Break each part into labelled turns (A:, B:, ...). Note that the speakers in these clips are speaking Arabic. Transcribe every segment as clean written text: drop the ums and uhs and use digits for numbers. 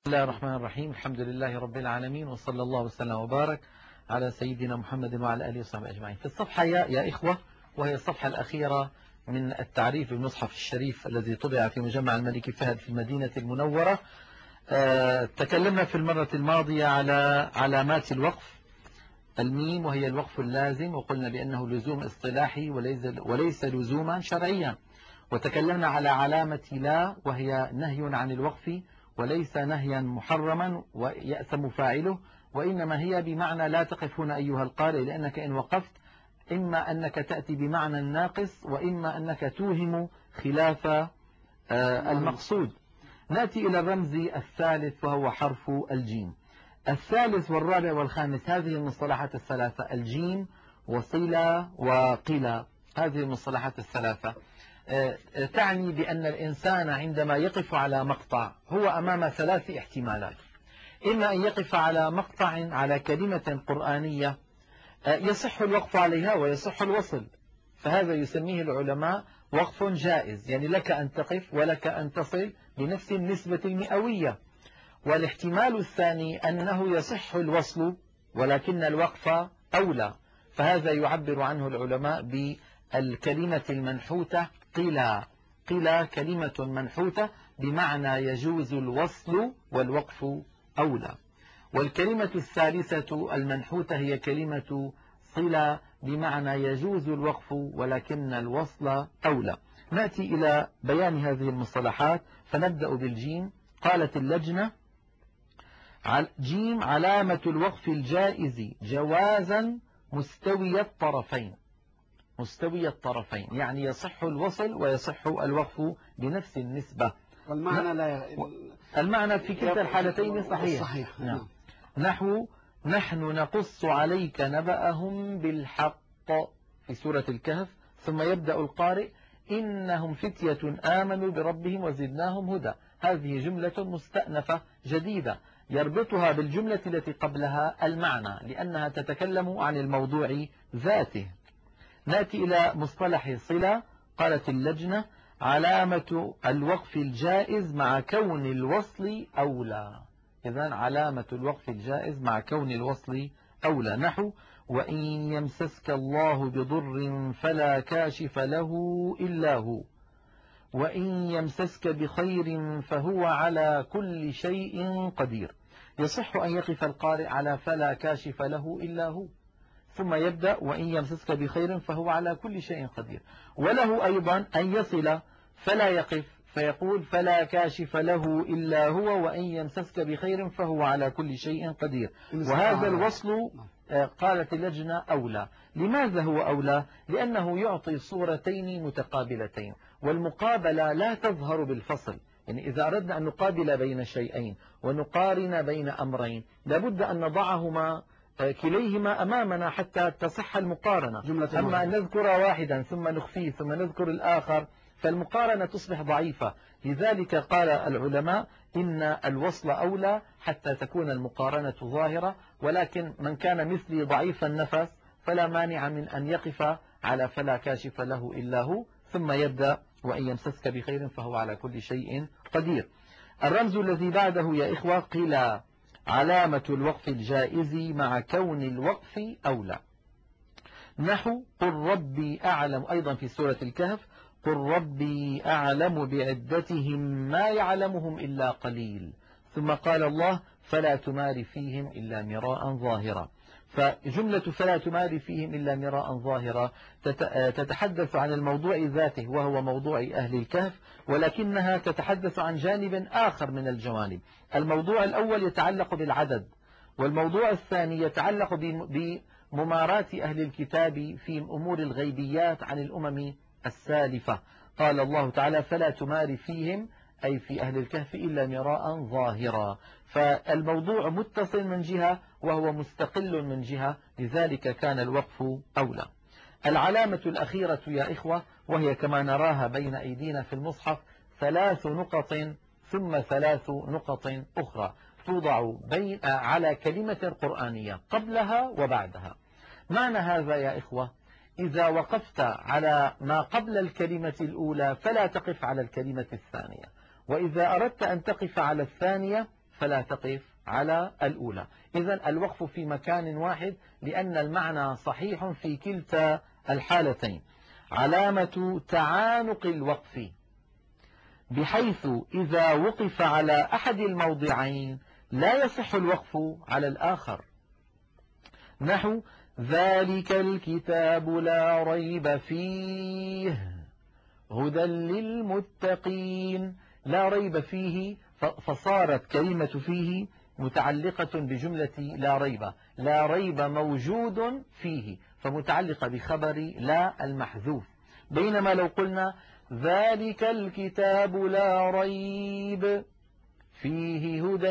A: بسم الله الرحمن الرحيم. الحمد لله رب العالمين، وصلى الله وسلم وبارك على سيدنا محمد وعلى آله وصحبه أجمعين. في الصفحة يا إخوة، وهي الصفحة الأخيرة من التعريف بالمصحف الشريف الذي طبع في مجمع الملك فهد في المدينة المنورة. تكلمنا في المرة الماضية على علامات الوقف الميم، وهي الوقف اللازم، وقلنا بأنه لزوم اصطلاحي وليس لزوما شرعيا. وتكلمنا على علامة لا، وهي نهي عن الوقف وليس نهيا محرما ويأثم فاعله، وإنما هي بمعنى لا تقف هنا أيها القارئ، لأنك إن وقفت إما أنك تأتي بمعنى ناقص، وإما أنك توهم خلاف المقصود. نأتي إلى الرمز الثالث وهو حرف الجيم. الثالث والرابع والخامس، هذه المصطلحات الثلاثة، الجيم وصلة وقلة، هذه المصطلحات الثلاثة تعني بأن الإنسان عندما يقف على مقطع هو أمام ثلاث احتمالات. إما أن يقف على مقطع على كلمة قرآنية يصح الوقف عليها ويصح الوصل، فهذا يسميه العلماء وقف جائز، يعني لك أن تقف ولك أن تصل بنفس النسبة المئوية. والاحتمال الثاني أنه يصح الوصل ولكن الوقف أولى، فهذا يعبر عنه العلماء بالكلمة المنحوتة قيل كلمة منحوتة بمعنى يجوز الوصل والوقف أولى. والكلمة الثالثة المنحوتة هي كلمة صلة بمعنى يجوز الوقف ولكن الوصل أولى. نأتي إلى بيان هذه المصطلحات، فنبدأ بالجيم. قالت اللجنة: جيم علامة الوقف الجائز جوازا مستوي الطرفين. مستوي الطرفين يعني يصح الوصل ويصح الوقف بنفس النسبة،
B: والمعنى
A: المعنى في كلتا الحالتين صحيح. نعم. نحو: نحن نقص عليك نبأهم بالحق في سورة الكهف. ثم يبدأ القارئ: إنهم فتية آمنوا بربهم وزدناهم هدى. هذه جملة مستأنفة جديدة يربطها بالجملة التي قبلها المعنى، لأنها تتكلم عن الموضوع ذاته. نأتي إلى مصطلح صلة. قالت اللجنة: علامة الوقف الجائز مع كون الوصل أولى. إذن علامة الوقف الجائز مع كون الوصل أولى. نحو: وإن يمسسك الله بضر فلا كاشف له إلا هو، وإن يمسسك بخير فهو على كل شيء قدير. يصح أن يقف القارئ على فلا كاشف له إلا هو، ثم يبدأ: وإن يمسسك بخير فهو على كل شيء قدير. وله أيضا أن يصل فلا يقف فيقول: فلا كاشف له إلا هو، وإن يمسسك بخير فهو على كل شيء قدير. وهذا الوصل قالت اللجنة أولى. لماذا هو أولى؟ لأنه يعطي صورتين متقابلتين، والمقابلة لا تظهر بالفصل. يعني إذا أردنا أن نقابل بين شيئين ونقارن بين أمرين لابد أن نضعهما كليهما أمامنا حتى تصح المقارنة. أما أن نذكر واحدا ثم نخفيه ثم نذكر الآخر فالمقارنة تصبح ضعيفة. لذلك قال العلماء إن الوصل أولى حتى تكون المقارنة ظاهرة، ولكن من كان مثلي ضعيف النفس فلا مانع من أن يقف على فلا كاشف له إلا هو، ثم يبدأ: وإن يمسسك بخير فهو على كل شيء قدير. الرمز الذي بعده يا إخوة قيل علامة الوقف الجائز مع كون الوقف أولى. نحو: قل ربي أعلم، أيضا في سورة الكهف: قل ربي أعلم بعدتهم ما يعلمهم إلا قليل. ثم قال الله: فلا تمار فيهم إلا مراء ظاهرا. فجملة فلا تمار فيهم إلا مراء ظاهرا تتحدث عن الموضوع ذاته وهو موضوع أهل الكهف، ولكنها تتحدث عن جانب آخر من الجوانب. الموضوع الأول يتعلق بالعدد، والموضوع الثاني يتعلق بممارات أهل الكتاب في أمور الغيبيات عن الأمم السالفة. قال الله تعالى: فلا تمار فيهم، أي في أهل الكهف، إلا مراء ظاهرا. فالموضوع متصل من جهة وهو مستقل من جهة، لذلك كان الوقف أولى. العلامة الأخيرة يا إخوة، وهي كما نراها بين أيدينا في المصحف 3 نقط ثم 3 نقط أخرى توضع على كلمة قرآنية قبلها وبعدها. معنى هذا يا إخوة: إذا وقفت على ما قبل الكلمة الأولى فلا تقف على الكلمة الثانية، وإذا أردت أن تقف على الثانية فلا تقف على الأولى. إذن الوقف في مكان واحد لأن المعنى صحيح في كلتا الحالتين. علامة تعانق الوقف بحيث إذا وقف على أحد الموضعين لا يصح الوقف على الآخر، نحو ذلك الكتاب لا ريب فيه هدى للمتقين. لا ريب فيه، فصارت كلمة فيه متعلقة بجملة لا ريب. لا ريب موجود فيه فمتعلقة بخبر لا المحذوف. بينما لو قلنا ذلك الكتاب لا ريب فيه هدى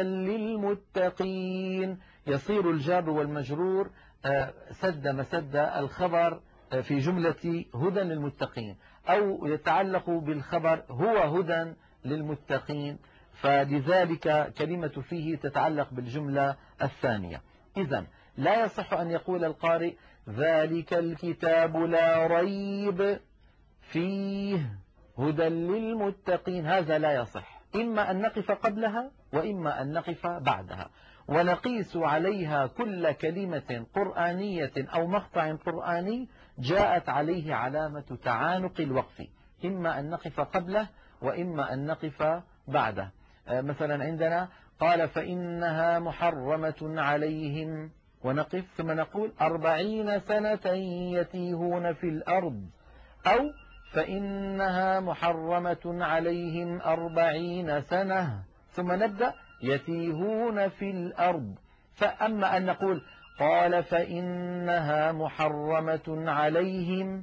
A: للمتقين يصير الجار والمجرور سد مسد الخبر في جملة هدى للمتقين، أو يتعلق بالخبر هو هدى للمتقين، فلذلك كلمة فيه تتعلق بالجملة الثانية. إذن لا يصح أن يقول القارئ ذلك الكتاب لا ريب فيه هدى للمتقين، هذا لا يصح. إما أن نقف قبلها وإما أن نقف بعدها، ونقيس عليها كل كلمة قرآنية أو مقطع قرآني جاءت عليه علامة تعانق الوقف، إما أن نقف قبله وإما أن نقف بعده. مثلا عندنا قال فإنها محرمة عليهم، ونقف ثم نقول 40 سنة يتيهون في الأرض، أو فإنها محرمة عليهم 40 سنة ثم نبدأ يتيهون في الأرض. فأما أن نقول قال فإنها محرمة عليهم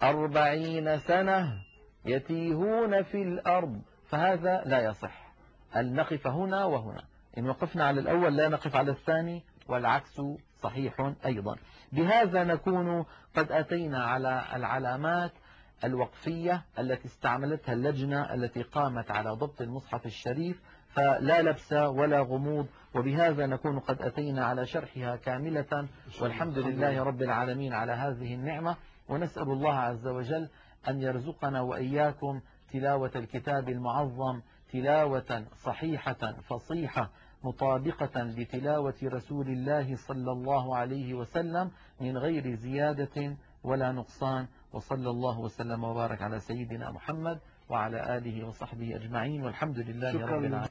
A: 40 سنة يتيهون في الأرض، فهذا لا يصح أن نقف هنا وهنا. إن وقفنا على الأول لا نقف على الثاني، والعكس صحيح أيضا. بهذا نكون قد أتينا على العلامات الوقفية التي استعملتها اللجنة التي قامت على ضبط المصحف الشريف، فلا لبس ولا غموض. وبهذا نكون قد أتينا على شرحها كاملة، والحمد لله رب العالمين على هذه النعمة. ونسأل الله عز وجل أن يرزقنا وإياكم تلاوة الكتاب المعظم تلاوة صحيحة فصيحة مطابقة لتلاوة رسول الله صلى الله عليه وسلم من غير زيادة ولا نقصان. وصلى الله وسلم وبارك على سيدنا محمد وعلى آله وصحبه أجمعين، والحمد لله رب العالمين.